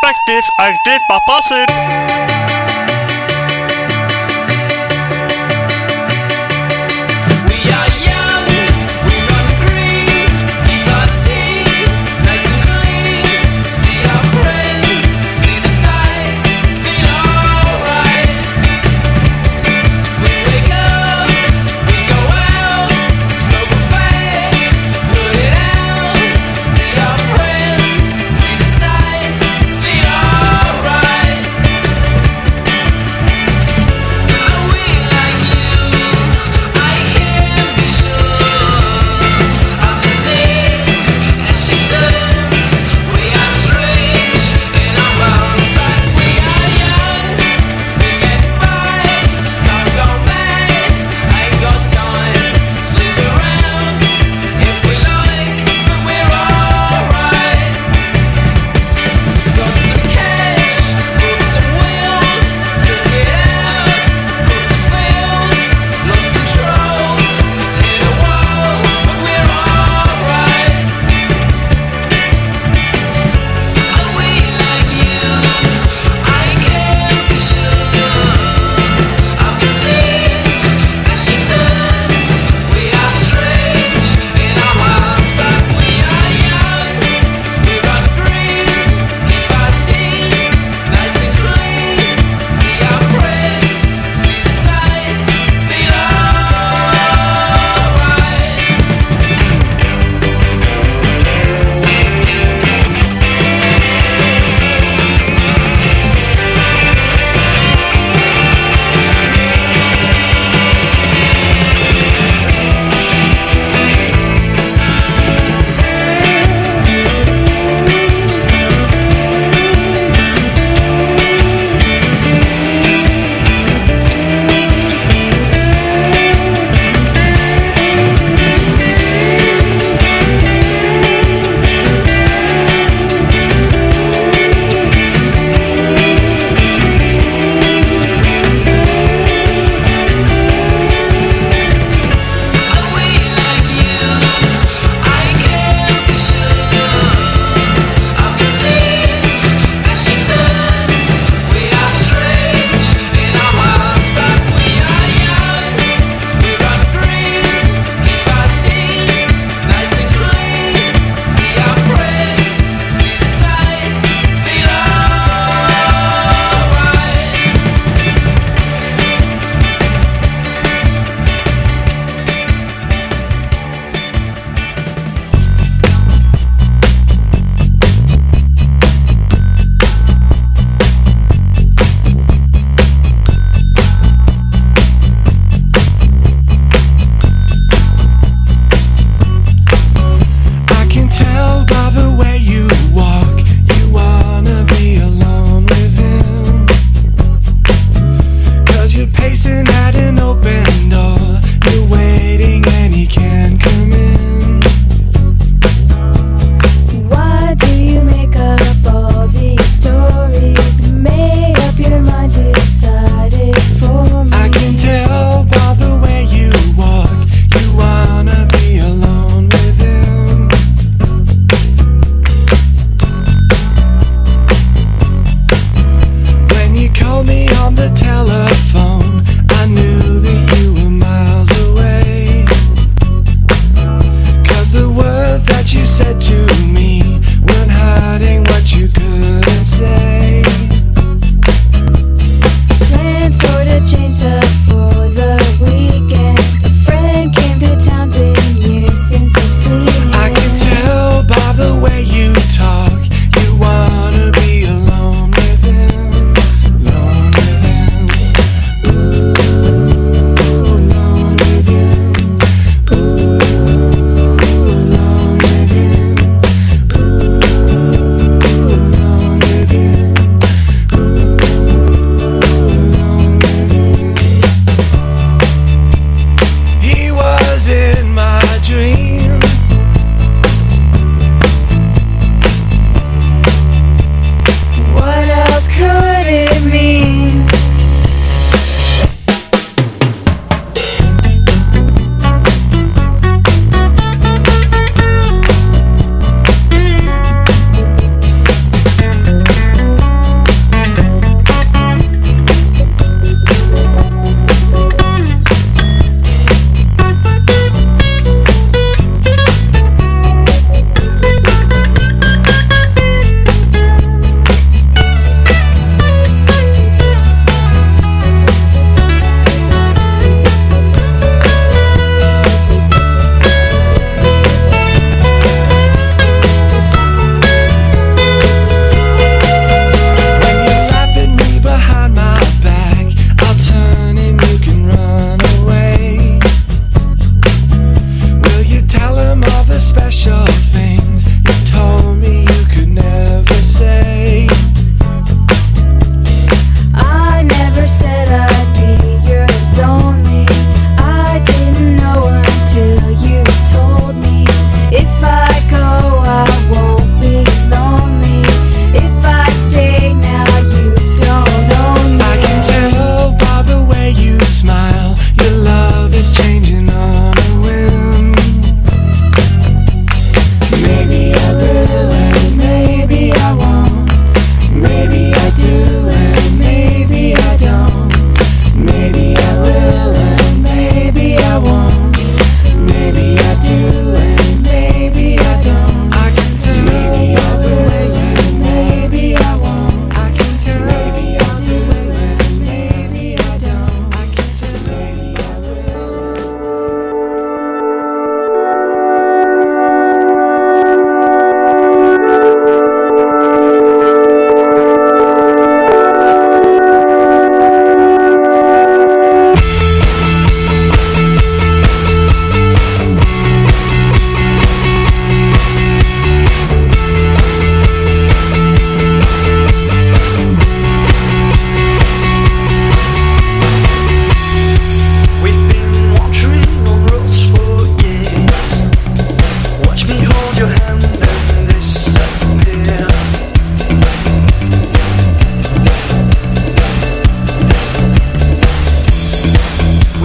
perspective als dit maar passen.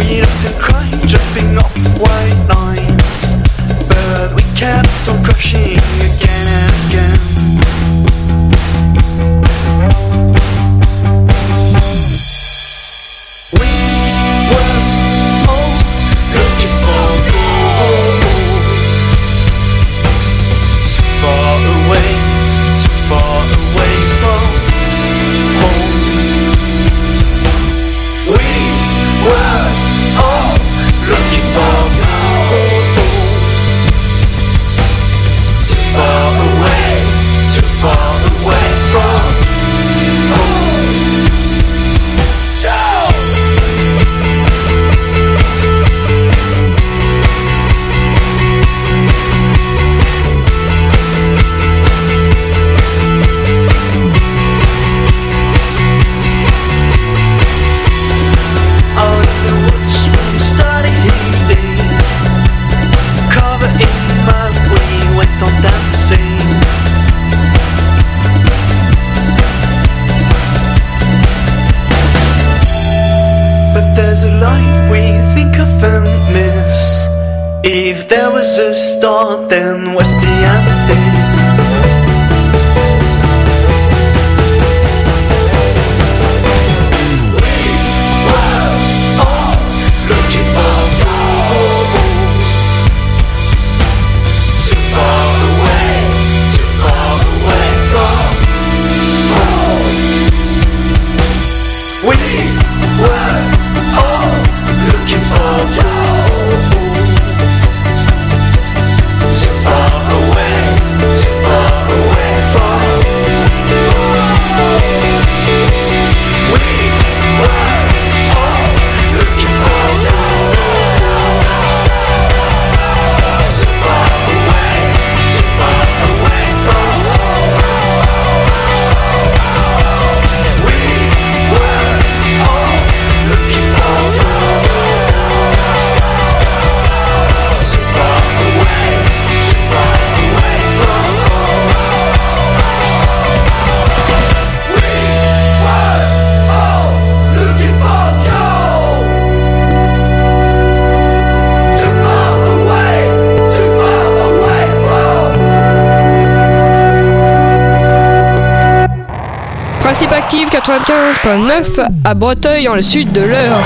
We often cry, jumping off white lines, but we kept on crashing again and again. We were all looking for gold, too far away from home. We were all looking for gold, too far away from home. Out in the woods when we started healing, covered in mud we went on dancing. But there's a light we think of and miss. If there was a star, then where's the ending? Principe active 95.9 à Breteuil dans le sud de l'Eure.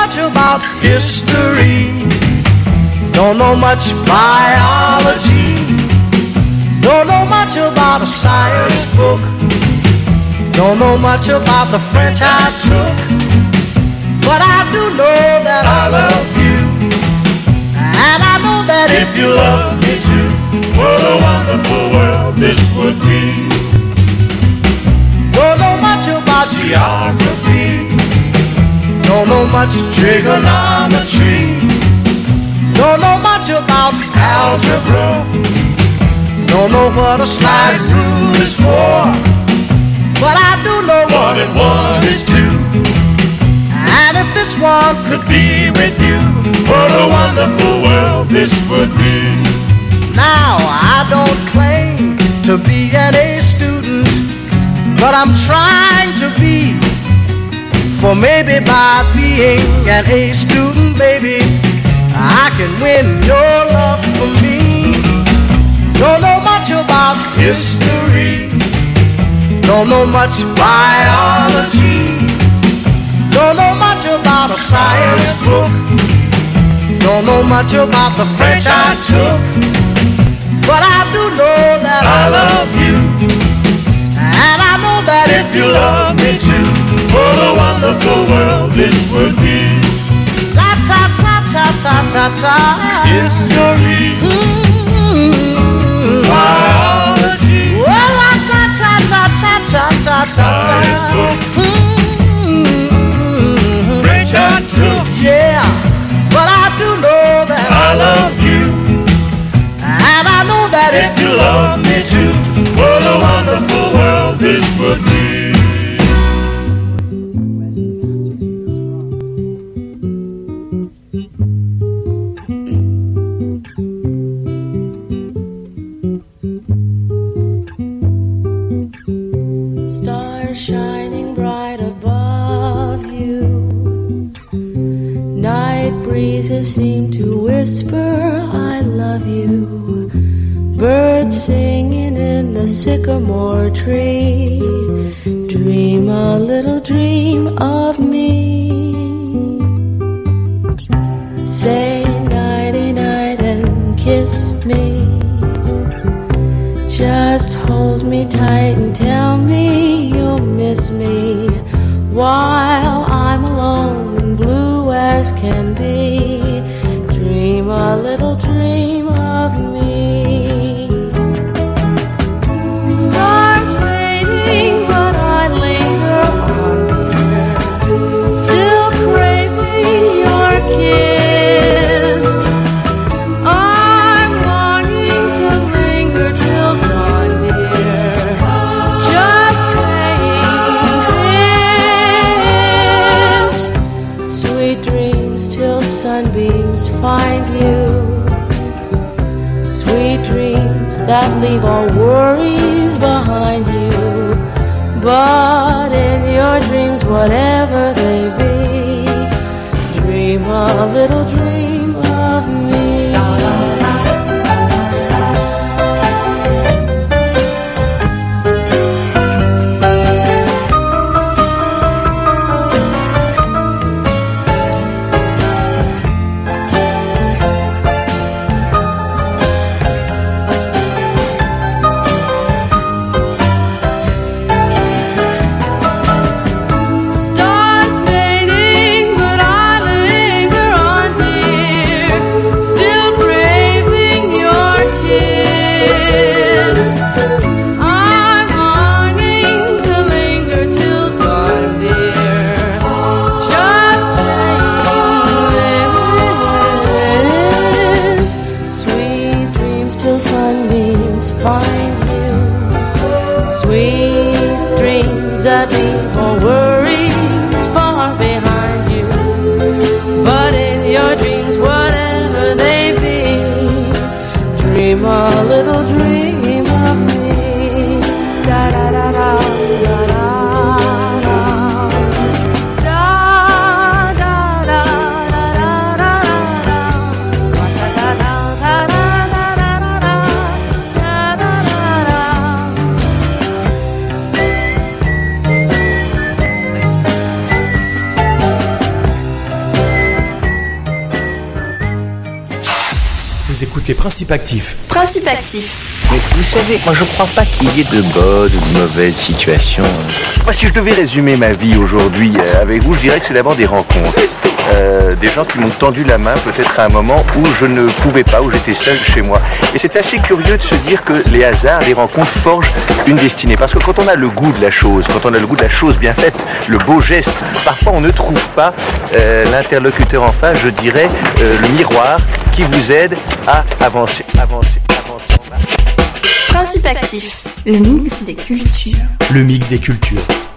much about history. Don't know much biology. Don't know much about a science book. Don't know much about the French I took. But I do know that I love you. And I know that if you love me too, what a wonderful world this would be. Don't know much about geography. Don't know much trigonometry. Don't know much about algebra. Don't know what a sliding rule is for. But I do know 1 and 1 is 2. And if this one could be with you, what a wonderful world this would be. Now I don't claim to be an A student, but I'm trying to be. For maybe by being an A student, baby, I can win your love for me. Don't know much about history. Don't know much biology. Don't know much about a science book. Don't know much about the French I took. But I do know that I love you. And I know that if you love me too, what a wonderful world this would be. La ta ta ta ta ta ta. History. Biology. Well, la ta ta ta ta ta ta ta. Science book. French I took. Yeah, but I do know that I love you. And I know that if you love me too, what a wonderful world this would be. Stars shining bright above you. Night breezes seem to whisper, I love you. Birds singing in the sycamore tree. Dream a little dream of me. Say nighty night and kiss me. Just hold me tight and tell me you'll miss me while I'm alone and blue as can be. Dream a little dream of me. Stars fading, but I linger on, dear, still craving your kiss. I'm longing to linger till dawn, dear, just saying this. Sweet dreams till sunbeams find you. Sweet dreams that leave all worries behind you. But in your dreams, whatever they be, dream a little dream of me. Stars fading, but I linger on, dear, still craving your kiss. I'm longing to linger till dawn, dear, just saying this. Sweet dreams till sunbeams find you. Sweet dreams that leave all worries far behind you. But in your dreams, whatever they be, dream a little dream of me. Da da da da da da da. Da da da da da da da. Da da da da da da da da da. écoutez Principe Actif. Principe Actif. Mais vous savez, moi je crois pas qu'il y ait de bonnes ou de mauvaises situations. Moi, si je devais résumer ma vie aujourd'hui avec vous, je dirais que c'est d'abord des rencontres. Des gens qui m'ont tendu la main peut-être à un moment où je ne pouvais pas, où j'étais seul chez moi. Et c'est assez curieux de se dire que les hasards, les rencontres forgent une destinée. Parce que quand on a le goût de la chose, quand on a le goût de la chose bien faite, le beau geste, parfois on ne trouve pas l'interlocuteur en face, je dirais, le miroir qui vous aide à avancer. Principe Actif, le mix des cultures. Le mix des cultures.